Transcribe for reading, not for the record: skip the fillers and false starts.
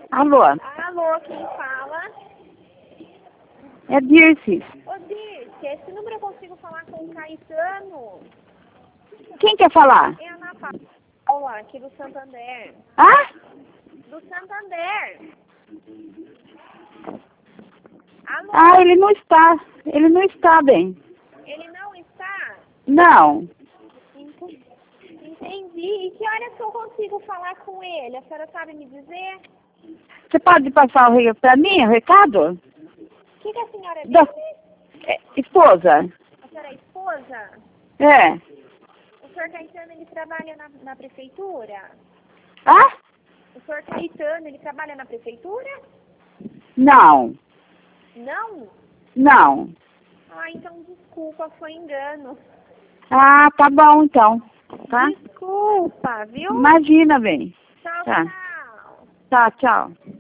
Alô? Alô, quem fala? É Dirce. Ô, Dirce, esse número eu consigo falar com o Caetano? Quem quer falar? É a Ana Paula, aqui do Santander. Ah? Do Santander. Alô? Ah, ele não está. Ele não está bem. Ele não está? Não. Entendi. E que horas que eu consigo falar com ele? A senhora sabe me dizer? Você pode passar para mim o recado? O que a senhora Da disse? esposa. A senhora é esposa? É. O senhor Caetano, ele trabalha na prefeitura? Ah? O senhor Caetano, ele trabalha na prefeitura? Não. Não? Não. Ah, então desculpa, foi engano. Ah, tá bom então. Tá? Desculpa, viu? Imagina, bem. Tchau, Tá. tchau. Tá, tchau.